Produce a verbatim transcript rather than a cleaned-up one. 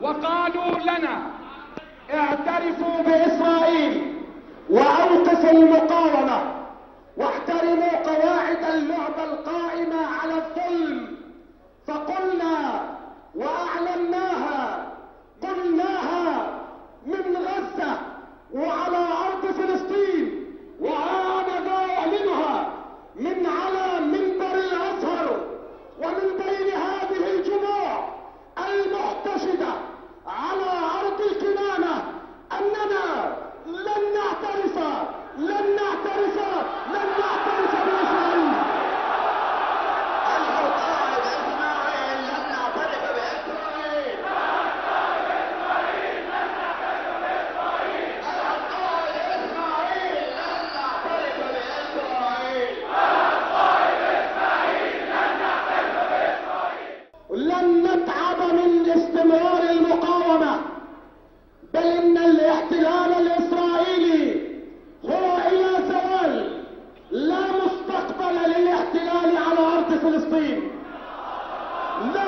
وقالوا لنا اعترفوا بإسرائيل وأوقفوا المقاومة واحترموا قواعد اللعبة القائمة على الظلم. فقلنا وأعلناها، قلناها من غزة وعلى أرض فلسطين، وأنا أعلنها من على منبر الأزهر ومن بين هذه الجموع المحتشدة على أرض الكنانة أننا لن نعترف لن نعترف لن نعترف بإسرائيل. القائد إسماعيل لن نعترف بإسرائيل. القائد إسماعيل لن نعترف بإسرائيل. لن نتعب من استمرار المقاومة، بل إن الاحتلال الإسرائيلي هو إلى زوال، لا مستقبل للاحتلال على أرض فلسطين. لا